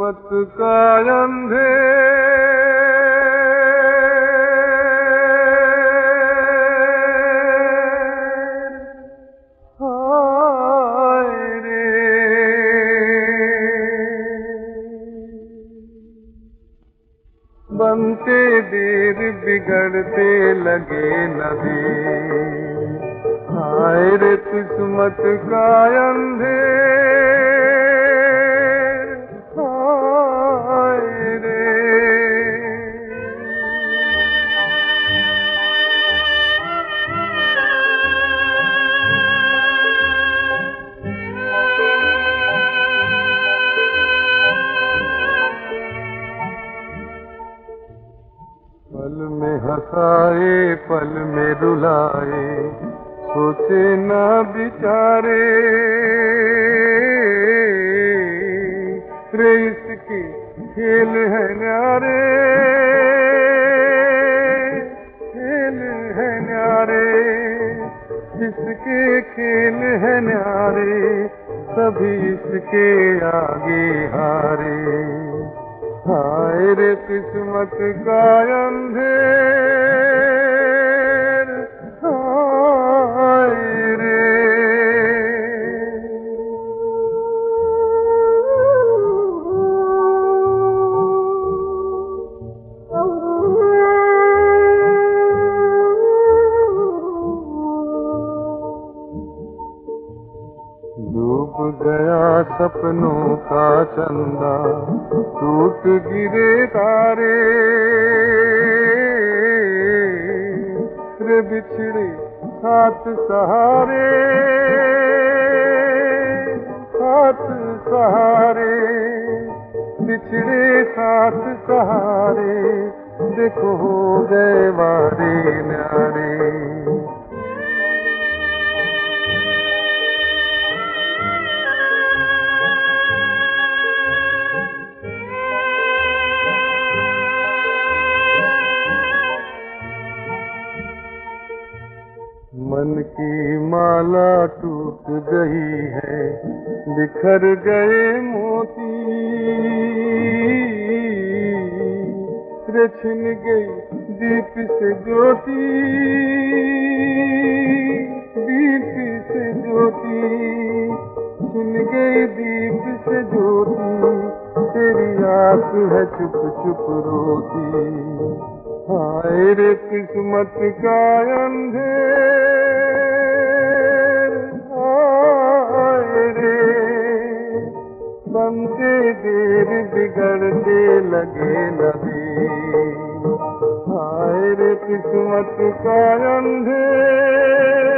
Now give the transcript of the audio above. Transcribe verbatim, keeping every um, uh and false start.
किस्मत का अंधेर हाय रे, बनते देर बिगड़ते लगे नदी। हाय रे किस्मत का अंधेर हाय रे। पल में हंसाए पल में रुलाए, सोचे ना बिचारे रे इसके खेल है न्यारे, खेल है न्यारे, इसके खेल है न्यारे, सभी इसके आगे हारे। हाय रे किस्मत का अंधेर हाय रे। डूब गया सपनों का चंदा, टूट गिरे तारे रे, बिछड़े साथ सहारे, साथ सहारे, बिछड़े साथ सहारे, देखो हो गए वारे न्यारे। मन की माला टूट गई है, बिखर गए मोती रे, छिन गई दीप से ज्योति, दीप से ज्योति, छिन गई दीप से ज्योति, तेरी आस है चुप चुप रोती। हाय रे किस्मत का अंधेर हाय रे, बनते देर बिगड़ते लगे नदी। हाय रे किस्मत का अंधेर।